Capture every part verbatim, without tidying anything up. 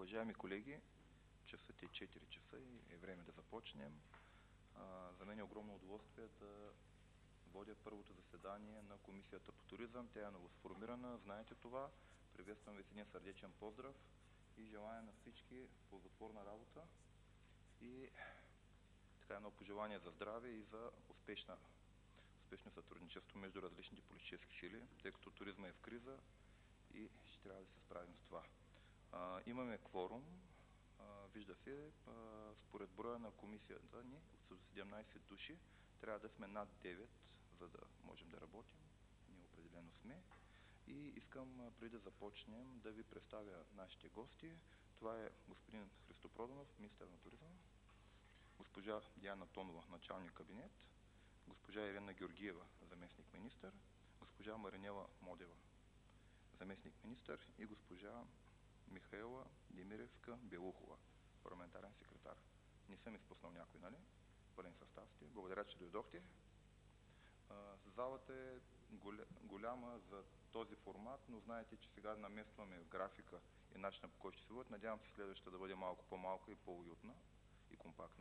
Уважаеми колеги, часът е четири часа и е време да започнем. А, за мен е огромно удоволствие да водя първото заседание на Комисията по туризъм. Тя е новосформирана, знаете това. Приветствам ви с един сърдечен поздрав и желая на всички ползотворна работа и така едно пожелание за здраве и за успешна, успешно сътрудничество между различните политически сили, тъй като туризма е в криза и ще трябва да се справим с това. А, имаме кворум. А, вижда се, а, според броя на комисията ни от седемнайсет души, трябва да сме над девет, за да можем да работим. Ние определено сме. И искам, преди да започнем, да ви представя нашите гости. Това е господин Христо Проданов, министър на туризма, госпожа Диана Тонова, началник кабинет, госпожа Ирена Георгиева, заместник министър, госпожа Маринела Модева, заместник министър и госпожа Михаела Демиревска-Белухова, парламентарен секретар. Не съм изпуснал някой, нали? Пълен състав сте. Благодаря, че дойдохте. Залата е голяма за този формат, но знаете, че сега наместваме графика и начина, по който ще се водят. Надявам се следващата да бъде малко по-малка и по-уютна и компактна.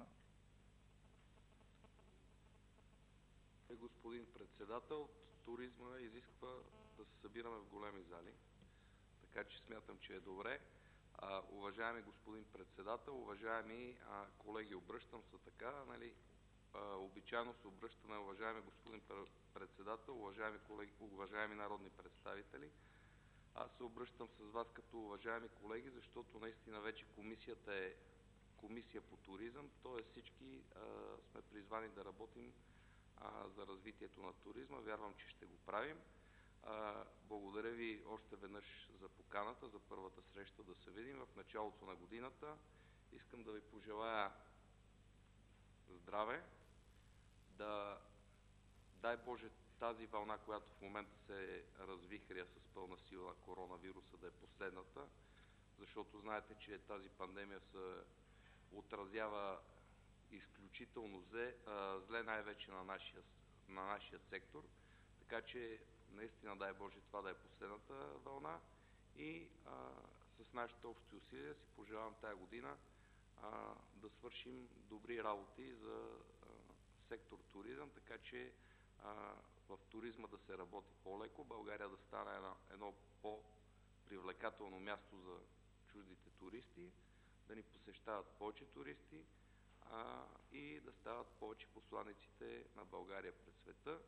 Господин председател, туризма изисква да се събираме в големи зали, така че смятам, че е добре. А, уважаеми господин председател, уважаеми а, колеги, обръщам се така, нали, а, обичайно се обръщаме, уважаеми господин председател, уважаеми колеги, уважаеми народни представители. Аз се обръщам с вас като уважаеми колеги, защото наистина вече комисията е комисия по туризъм, т.е. всички а, сме призвани да работим а, за развитието на туризма. Вярвам, че ще го правим. А, благодаря ви още веднъж за поканата, за първата среща да се видим в началото на годината. Искам да ви пожелая здраве, да дай Боже тази вълна, която в момента се развихря с пълна сила на коронавируса, да е последната, защото знаете, че тази пандемия се отразява изключително зле, зле най-вече на нашия, на нашия сектор, така че наистина дай Боже това да е последната вълна и а, с нашите общи усилия си пожелавам тая година а, да свършим добри работи за а, сектор туризъм, така че а, в туризма да се работи по-леко, България да стане едно, едно по-привлекателно място за чуждите туристи, да ни посещават повече туристи а, и да стават повече посланиците на България пред света.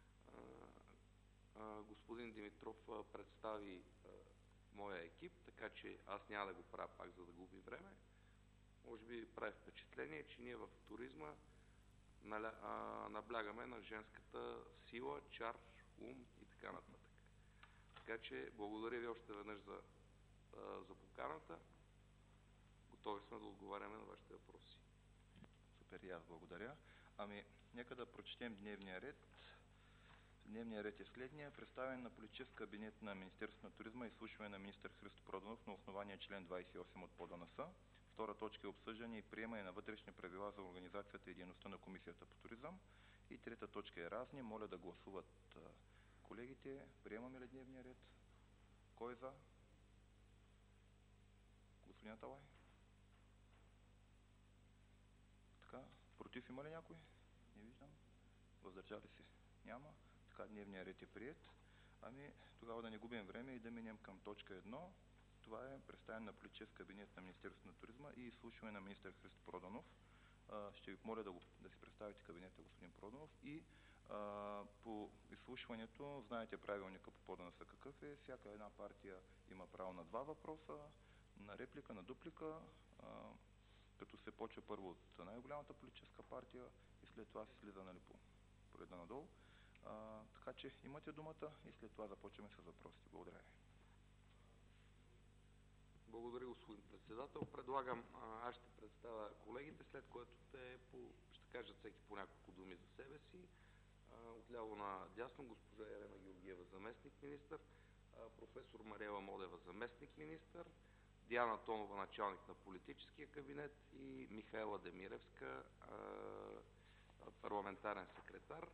А, господин Димитров представи а, моя екип, така че аз няма да го правя пак, за да губи време. Може би ви прави впечатление, че ние в туризма наля, а, наблягаме на женската сила, чар, ум и така нататък. Така че благодаря ви още веднъж за, а, за поканата. Готови сме да отговаряме на вашите въпроси. Супер, и аз благодаря. Ами, нека да прочетем дневния ред. Дневният ред е следния. Представяне на политически кабинет на Министерството на туризма и изслушване на министър Христо Проданов на основание член двайсет и осем от ПОДНС. Втора точка е обсъждане и приемане на вътрешни правила за организацията и дейността на Комисията по туризъм. И трета точка е разни. Моля да гласуват колегите. Приемаме ли дневния ред? Кой е за? Господин Аталай? Така. Против има ли някой? Не виждам. Въздържали се? Няма. Така, дневният ред е прият. Ами, тогава да не губим време и да минем към точка едно. Това е представяне на политически кабинет на Министерството на туризма и изслушване на министър Христо Проданов. А, ще ви моля да, го, да си представите кабинета, господин Проданов. И а, по изслушването, знаете правилника по ПОДНС какъв е. Всяка една партия има право на два въпроса, на реплика, на дуплика, а, като се почва първо от най-голямата политическа партия и след това се слиза, нали, по, по реда надолу. А, така че имате думата и след това започваме с въпросите. Благодаря ви. Благодаря, господин председател. Предлагам, аз ще представя колегите, след което те по, ще кажат всеки по няколко думи за себе си. Отляво на дясно госпожа Елена Георгиева, заместник министър, професор Мариела Модева, заместник министър, Диана Тонова, началник на политическия кабинет и Михаела Демиревска, парламентарен секретар.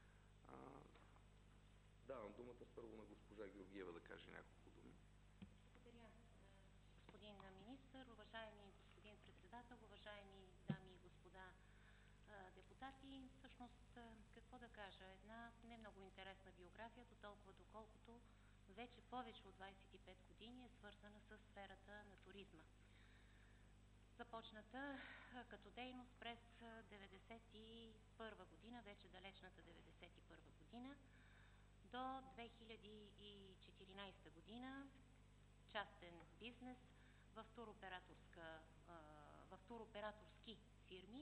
Давам думата първо на госпожа Георгиева да каже няколко думи. Благодаря, господин министър. министър, уважаеми господин председател, уважаеми дами и господа а, депутати. Всъщност, а, какво да кажа, една не много интересна биография, до толкова доколкото вече повече от двадесет и пет години е свързана с сферата на туризма. Започната а, като дейност през деветдесет и първа година, вече далечната деветдесет и първа година, до две хиляди и четиринадесета година частен бизнес в туроператорска, в туроператорски фирми.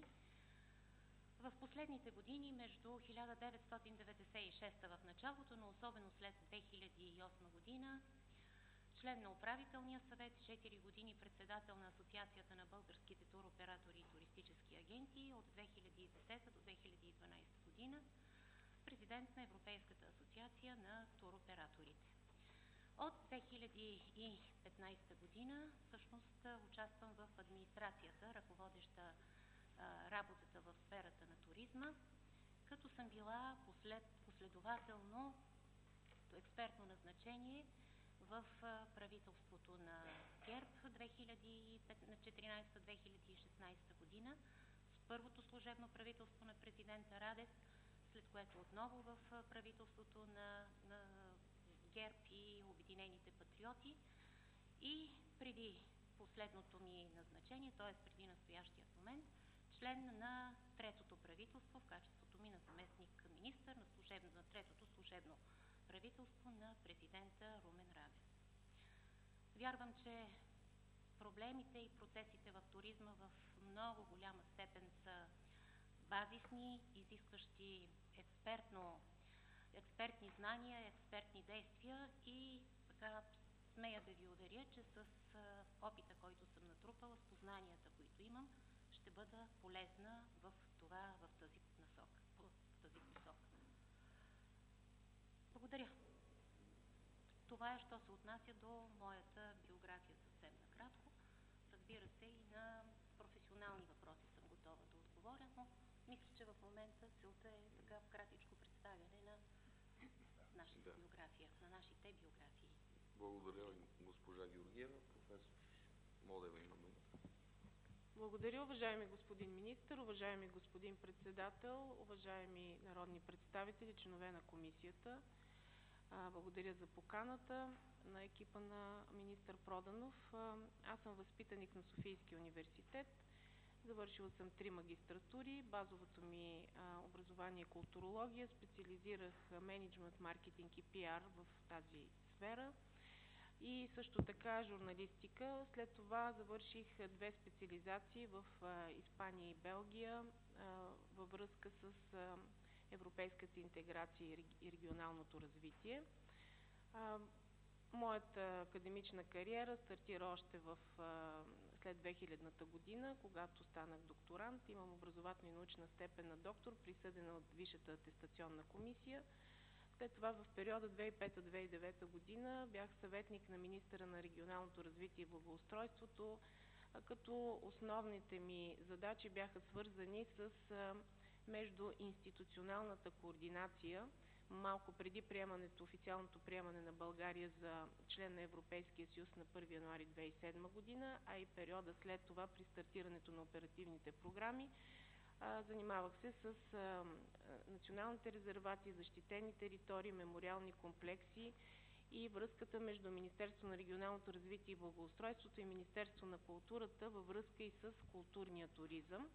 В последните години, между хиляда деветстотин деветдесет и шеста в началото, но особено след две хиляди и осма година, член на управителния съвет, четири години председател на Асоциацията на българските туроператори и туристически агенти от две хиляди и десета до две хиляди и дванадесета година, президент на Европейската асоциация на туроператорите. От две хиляди и петнадесета година всъщност участвам в администрацията, ръководеща а, работата в сферата на туризма, като съм била послед, последователно експертно назначение в а, правителството на ГЕРБ две хиляди и четиринадесета - две хиляди и шестнадесета година, с първото служебно правителство на президента Радев, след което отново в правителството на, на ГЕРБ и Обединените патриоти, и преди последното ми назначение, т.е. преди настоящия момент, член на третото правителство в качеството ми на заместник министър на, служебно, на третото служебно правителство на президента Румен Радев. Вярвам, че проблемите и процесите в туризма в много голяма степен са базисни, изискващи експертно, експертни знания, експертни действия и така смея да ви уверя, че с а, опита, който съм натрупала, с познанията, които имам, ще бъда полезна в това, в тази насока, в тази посока. Благодаря. Това е, що се отнася до моята биография съвсем накратко. Разбира се, и на професионални въпроси съм готова да отговоря, но мисля, че в момента целта е така кратичко представяне на нашата да. биография, на нашите биографии. Благодаря, госпожа Георгиева. Професор Модева има думата. Благодаря, уважаеми господин министър, уважаеми господин председател, уважаеми народни представители, членове на комисията. Благодаря за поканата на екипа на министър Проданов. Аз съм възпитаник на Софийския университет. Завършила съм три магистратури. Базовото ми а, образование е културология. Специализирах мениджмънт, маркетинг и пиар в тази сфера. И също така журналистика. След това завърших две специализации в а, Испания и Белгия а, във връзка с а, европейската интеграция и регионалното развитие. А, Моята академична кариера стартира още в, след две хилядната година, когато станах докторант. Имам образователна и научна степен на доктор, присъдена от Висшата атестационна комисия. След това в периода две хиляди и пета - две хиляди и девета година бях съветник на министъра на регионалното развитие и благоустройството, като основните ми задачи бяха свързани с междуинституционалната координация малко преди приемането, официалното приемане на България за член на Европейския съюз на първи януари две хиляди и седма година, а и периода след това при стартирането на оперативните програми. Занимавах се с националните резервати, защитени територии, мемориални комплекси и връзката между Министерство на регионалното развитие и благоустройството и Министерство на културата във връзка и с културния туризъм.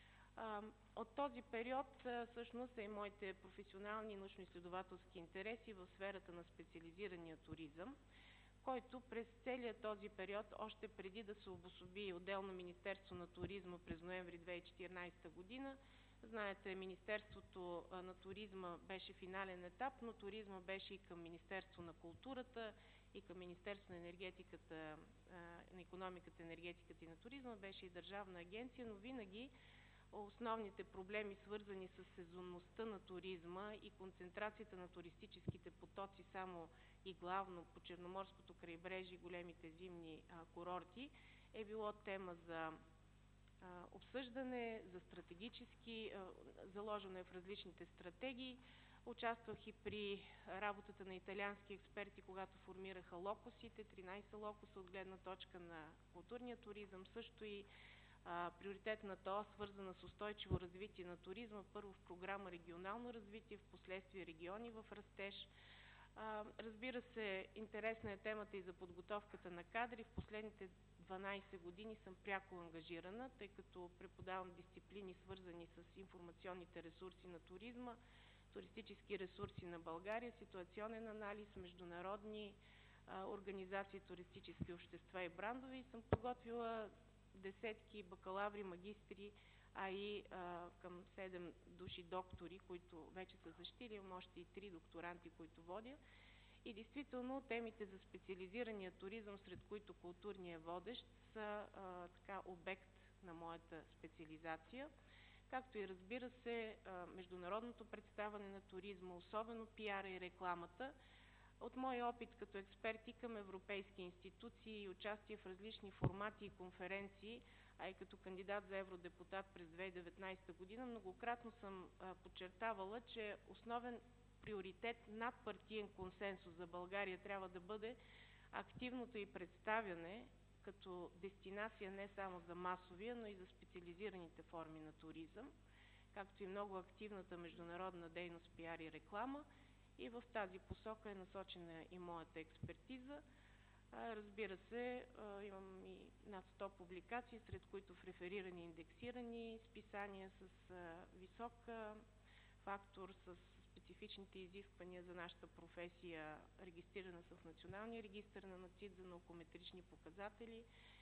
От този период всъщност са и моите професионални и научно-изследователски интереси в сферата на специализирания туризъм, който през целия този период, още преди да се обособи отделно Министерство на туризма през ноември две хиляди и четиринадесета година, знаете, Министерството на туризма беше финален етап, но туризма беше и към Министерство на културата, и към Министерство на енергетиката, на икономиката, енергетиката и на туризма, беше и държавна агенция, но винаги основните проблеми, свързани с сезонността на туризма и концентрацията на туристическите потоци само и главно по Черноморското крайбрежие и големите зимни а, курорти, е било тема за а, обсъждане, за стратегически, а, заложено е в различните стратегии. Участвах и при работата на италиански експерти, когато формираха локусите, тринайсет локуса от гледна точка на културния туризъм, също и а, приоритетната ос, свързана с устойчиво развитие на туризма, първо в програма регионално развитие, в последствие региони в растеж. А, разбира се, интересна е темата и за подготовката на кадри. В последните дванайсет години съм пряко ангажирана, тъй като преподавам дисциплини, свързани с информационните ресурси на туризма, туристически ресурси на България, ситуационен анализ, международни а, организации, туристически общества и брандове, и съм подготвила десетки бакалаври, магистри, а и а, към седем души доктори, които вече са защитили, имам още и три докторанти, които водя. И действително темите за специализирания туризъм, сред които културния водещ, са а, така обект на моята специализация, както и разбира се международното представяне на туризма, особено пиара и рекламата. От моя опит като експерт и към европейски институции и участие в различни формати и конференции, а и като кандидат за евродепутат през две хиляди и деветнайсета година, многократно съм подчертавала, че основен приоритет над партиен консенсус за България трябва да бъде активното й представяне като дестинация не само за масовия, но и за специализираните форми на туризъм, както и много активната международна дейност, пиар и реклама. И в тази посока е насочена и моята експертиза. Разбира се, имам и над сто публикации, сред които в реферирани и индексирани списания с висок фактор, с специфичните изисквания за нашата професия. Регистрирана съм в Националния регистър на НАЦИД за наукометрични показатели.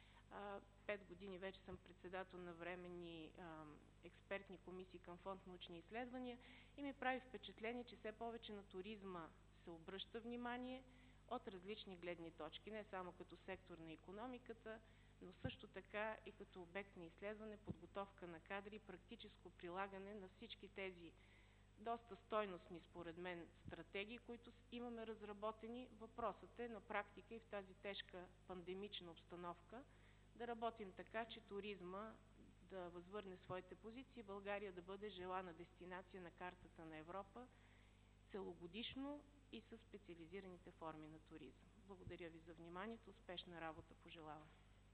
Пет години вече съм председател на временни експертни комисии към фонд научни изследвания и ми прави впечатление, че все повече на туризма се обръща внимание от различни гледни точки, не само като сектор на икономиката, но също така и като обект на изследване, подготовка на кадри, практическо прилагане на всички тези доста стойностни, според мен, стратегии, които имаме разработени. Въпросът е на практика и в тази тежка пандемична обстановка да работим така, че туризма да възвърне своите позиции, България да бъде желана дестинация на картата на Европа целогодишно и с специализираните форми на туризъм. Благодаря ви за вниманието. Успешна работа пожелавам.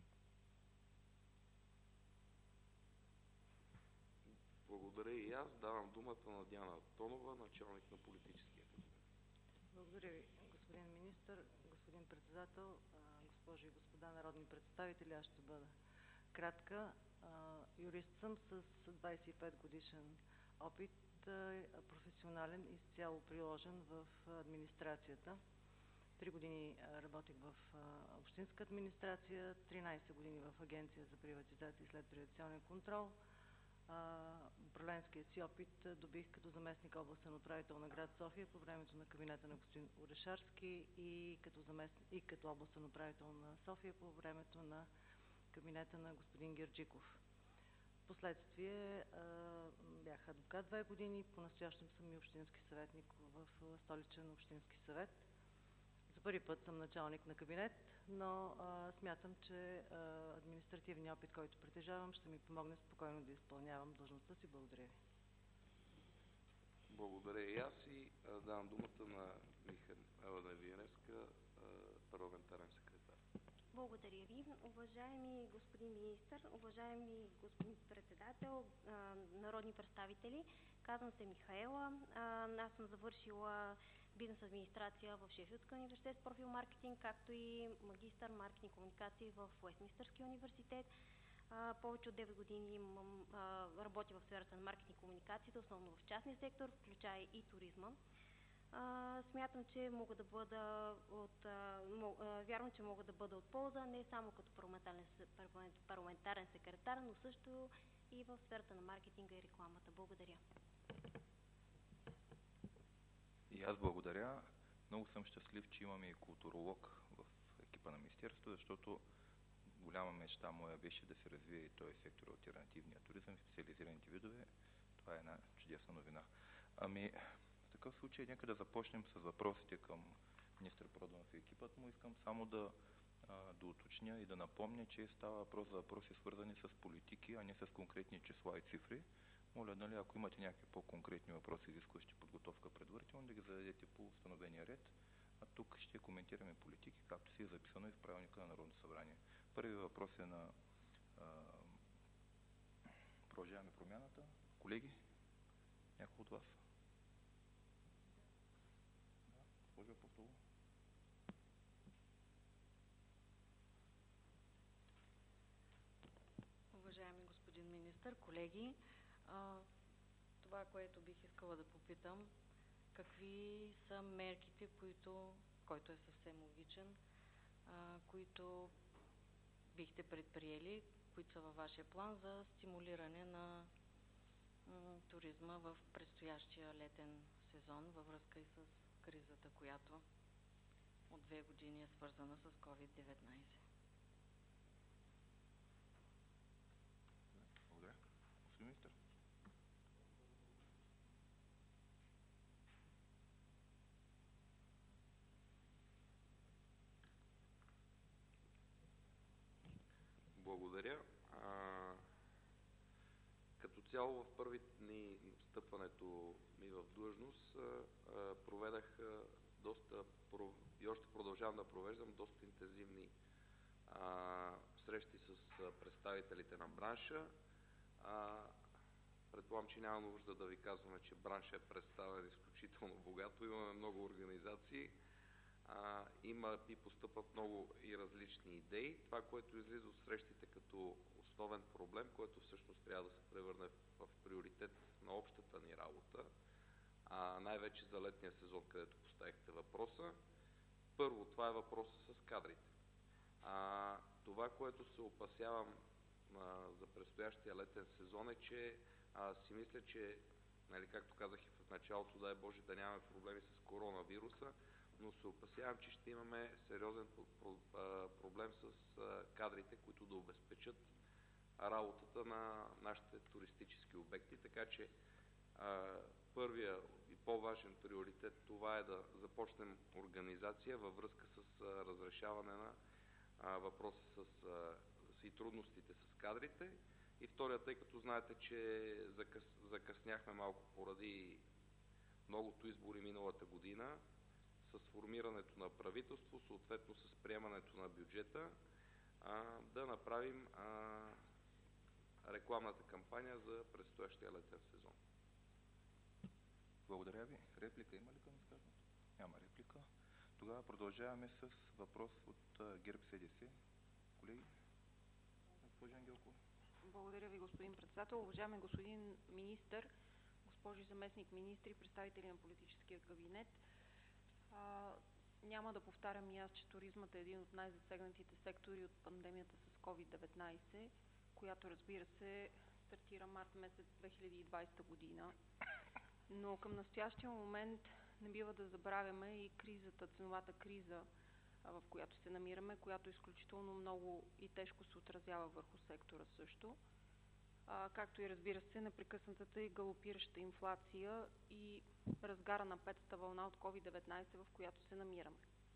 Благодаря и аз. Давам думата на Диана Тонова, началник на политическия кабинет. Благодаря ви, господин министър, господин председател, госпожи и господа народни представители. Аз ще бъда кратка. Юрист съм с двайсет и пет годишен опит, професионален и изцяло приложен в администрацията. Три години работих в общинска администрация, тринайсет години в Агенция за приватизация и следприватизационен контрол. Управленския си опит добих като заместник областен управител на град София по времето на кабинета на господин Орешарски и като, заместник, и като областен управител на София по времето на кабинета на господин Герджиков. Впоследствие бях адвокат две години, по-настоящем съм и общински съветник в Столичен общински съвет. За първи път съм началник на кабинет, но а, смятам, че а, административният опит, който притежавам, ще ми помогне спокойно да изпълнявам длъжността си. Благодаря ви. Благодаря и аз и а, давам думата на Михаела Виеневска, парламентарен секретар. Благодаря ви. Уважаеми господин министър, уважаеми господин председател, а, народни представители, казвам се Михаела. А, аз съм завършила бизнес администрация в Шефилдския университет с профил маркетинг, както и магистър маркетинг комуникации в Уестминстърския университет. А, повече от девет години имам, а, работя в сферата на маркетинг комуникациите, основно в частния сектор, включая и туризма. А, смятам, че мога да бъда от, а, мог, а, вярвам, че мога да бъда от полза не само като парламентарен, парламентарен секретар, но също и в сферата на маркетинга и рекламата. Благодаря. И аз благодаря. Много съм щастлив, че имаме и културолог в екипа на Министерството, защото голяма мечта моя беше да се развие и този сектор алтернативния туризъм, специализираните видове. Това е една чудесна новина. Ами, в такъв случай нека да започнем с въпросите към министър Проданов и екипът му. Искам само да, да уточня и да напомня, че става въпрос за въпроси свързани с политики, а не с конкретни числа и цифри, Моля, нали, ако имате някакви по-конкретни въпроси, изискващи подготовка предварително, да ги зададете по установения ред. А тук ще коментираме политики, както си е записано и в правилника на Народното събрание. Първият въпрос е на а, Продължаваме промяната. Колеги, някой от вас? Да, госпожа Апостолова. Уважаеми господин министър, колеги, а, това, което бих искала да попитам, какви са мерките, които, който е съвсем логичен, а, които бихте предприели, които са във вашия план за стимулиране на м, туризма в предстоящия летен сезон във връзка и с кризата, която от две години е свързана с ковид деветнайсет. Благодаря. Господин министър. Благодаря. А, като цяло в първите дни встъпването ми в длъжност а, а, проведах а, доста и още продължавам да провеждам доста интензивни а, срещи с а, представителите на бранша. А, предполагам, че няма нужда да ви казваме, че бранша е представен изключително богато. Имаме много организации. А, има и постъпват много и различни идеи. Това, което излиза от срещите като основен проблем, който всъщност трябва да се превърне в, в приоритет на общата ни работа, а, най-вече за летния сезон, където поставихте въпроса. Първо, това е въпроса с кадрите. А, това, което се опасявам а, за предстоящия летен сезон е, че а, си мисля, че, нали, както казах и в началото, дай Боже да нямаме проблеми с коронавируса, но се опасявам, че ще имаме сериозен проблем с кадрите, които да обезпечат работата на нашите туристически обекти. Така че първия и по-важен приоритет това е да започнем организация във връзка с разрешаване на въпроса с, с и трудностите с кадрите. И втория, тъй като знаете, че закъс, закъсняхме малко поради многото избори миналата година, с формирането на правителство, съответно с приемането на бюджета, а, да направим а, рекламната кампания за предстоящия летен сезон. Благодаря ви. Реплика има ли към изказването? Няма реплика. Тогава продължаваме с въпрос от ГЕРБ СДС. Колеги, госпожа Ангелкова. Благодаря ви, господин председател. Уважаеми господин министър, госпожи заместник министри, представители на политическия кабинет. А, няма да повтарям и аз, че туризмът е един от най-засегнатите сектори от пандемията с ковид деветнайсет, която, разбира се, стартира март месец две хиляди и двадесета година. Но към настоящия момент не бива да забравяме и кризата, ценовата криза, в която се намираме, която изключително много и тежко се отразява върху сектора също. А, както и, разбира се, непрекъснатата и галопираща инфлация и разгара на петата вълна от ковид деветнайсет, в която се намираме.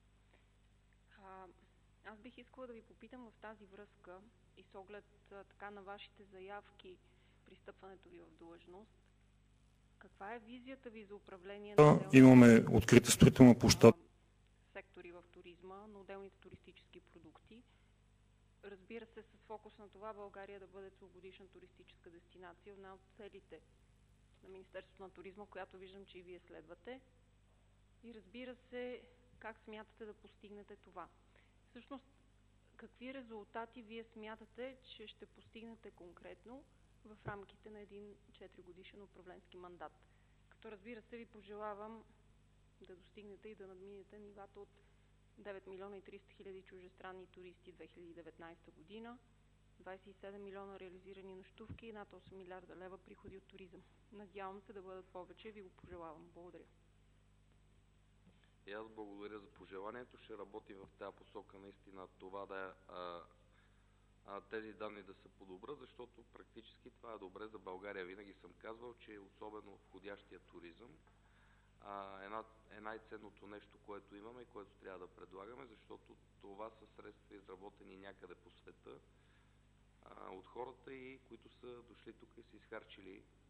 А, аз бих искала да ви попитам в тази връзка и с оглед а, така на вашите заявки при стъпването ви в длъжност, каква е визията ви за управление на отделните... Имаме открита строителна площадка. Сектори в туризма, на отделните туристически продукти. Разбира се, с фокус на това България да бъде целогодишна туристическа дестинация, една от целите на Министерството на туризма, която виждам, че и вие следвате. И разбира се, как смятате да постигнете това? Всъщност, какви резултати вие смятате, че ще постигнете конкретно в рамките на един четиригодишен управленски мандат? Като, разбира се, ви пожелавам да достигнете и да надминете нивата от девет милиона и триста хиляди чуждестранни туристи две хиляди и деветнадесета година, двадесет и седем милиона реализирани нощувки и над осем милиарда лева приходи от туризъм. Надявам се да бъдат повече и ви го пожелавам. Благодаря. И аз благодаря за пожеланието. Ще работим в тази посока наистина това да а, а, тези данни да се подобрят, защото практически това е добре за България. Винаги съм казвал, че особено входящия туризъм Една, е най-ценното нещо, което имаме и което трябва да предлагаме, защото това са средства изработени някъде по света а, от хората, и които са дошли тук и са изхарчили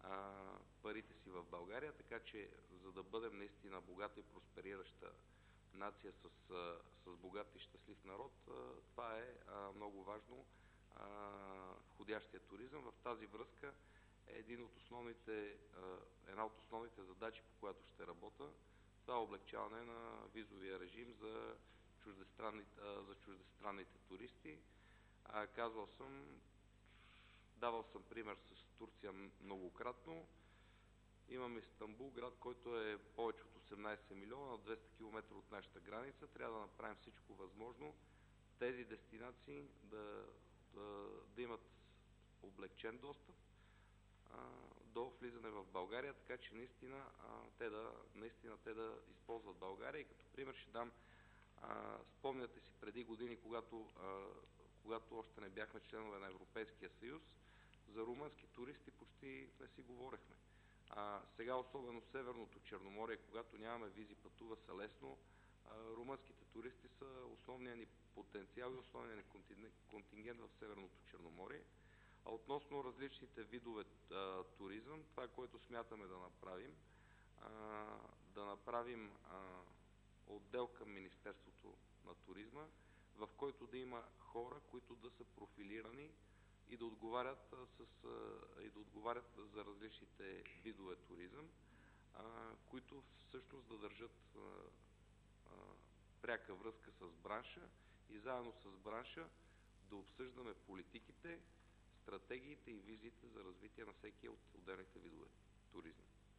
а, парите си в България, така че за да бъдем наистина богата и просперираща нация с, а, с богат и щастлив народ, а, това е а, много важно. А, входящия туризъм. В тази връзка е един от основните, а, една от основните задачи, по която ще работя. Това е облегчаване на визовия режим за чуждестранните, а, за чуждестранните туристи. А, казвал съм, давал съм пример с Турция многократно. Имаме Истанбул, град, който е повече от осемнайсет милиона, на двеста километра от нашата граница. Трябва да направим всичко възможно тези дестинации да, да, да имат облегчен достъп а, до влизане в България, така че наистина, а, те, да, наистина те да използват България. И като пример ще дам, а, спомняте си преди години, когато, а, когато още не бяхме членове на Европейския съюз, за румънски туристи почти не си говорехме. А, сега, особено в Северното Черноморие, когато нямаме визи, пътува се лесно. А, румънските туристи са основният ни потенциал и основният ни контингент в Северното Черноморие. А относно различните видове а, туризъм, това, което смятаме да направим, а, да направим а, отдел към Министерството на туризма, в който да има хора, които да са профилирани и да отговарят, а, с, а, и да отговарят за различните видове туризъм, а, които всъщност да държат а, а, пряка връзка с бранша и заедно с бранша да обсъждаме политиките, стратегиите и визиите за развитие на всеки от отделните видове туризъм.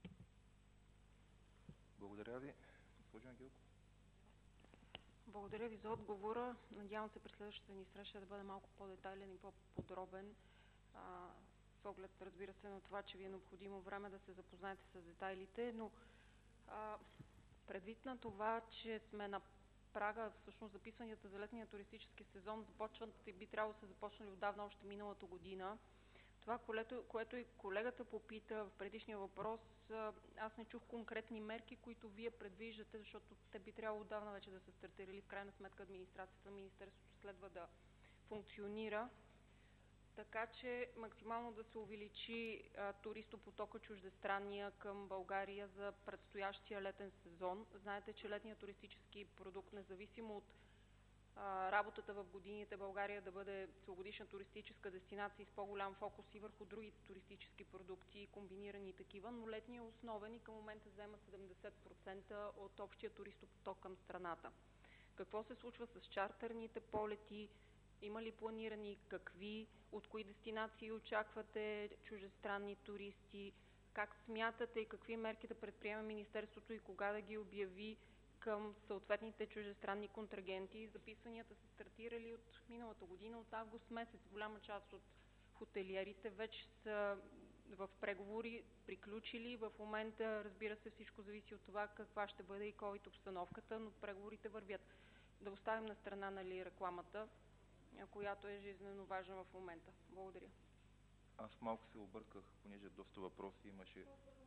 Благодаря ви. Госпожо Ангелко. Благодаря ви за отговора. Надявам се при следващата ни среща да бъде малко по-детайлен и по-подробен. А, с оглед, разбира се, на това, че ви е необходимо време да се запознаете с детайлите, но а, предвид на това, че сме на прага, всъщност записванията за летния туристически сезон започват и би трябвало да се започнали отдавна, още миналата година. Това, което, което и колегата попита в предишния въпрос, аз не чух конкретни мерки, които вие предвиждате, защото те би трябвало отдавна вече да са стартирали. В крайна сметка администрацията на Министерството следва да функционира, така че максимално да се увеличи а, туристопотока чуждестранния към България за предстоящия летен сезон. Знаете, че летният туристически продукт, независимо от а, работата в годините България да бъде целогодишна туристическа дестинация с по-голям фокус и върху другите туристически продукти, комбинирани такива, но летният е основен и към момента заема седемдесет процента от общия туристопоток към страната. Какво се случва с чартерните полети? Има ли планирани, какви, от кои дестинации очаквате чуждестранни туристи? Как смятате и какви мерки да предприеме Министерството и кога да ги обяви към съответните чуждестранни контрагенти? Записванията са стартирали от миналата година, от август месец. Голяма част от хотелиерите вече са в преговори, приключили. В момента, разбира се, всичко зависи от това каква ще бъде и ковид обстановката, но преговорите вървят. Да оставим на страна, нали, рекламата, която е жизненно важна в момента. Благодаря. Аз малко се обърках, понеже доста въпроси имаше.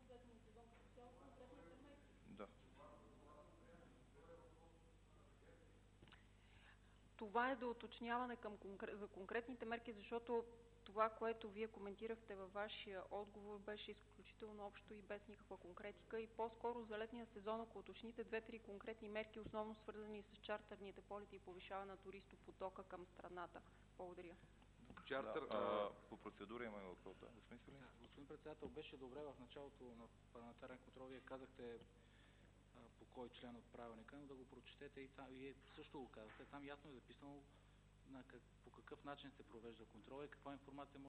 Да. Това е до уточняване към конкрет, за конкретните мерки, защото това, което вие коментирахте във вашия отговор, беше изключително общо и без никаква конкретика. И по-скоро за летния сезон, ако уточните две-три конкретни мерки, основно свързани с чартерните полети и повишаване на туристопотока към страната. Благодаря. Чартер, да, а, по процедура има въпрос. Да, да, господин председател, беше добре в началото на парламентарен контрол. Вие казахте а, по кой член от правилника, но да го прочетете и там, вие също го казахте. Там ясно е записано на как, по какъв начин се провежда контрола и каква информация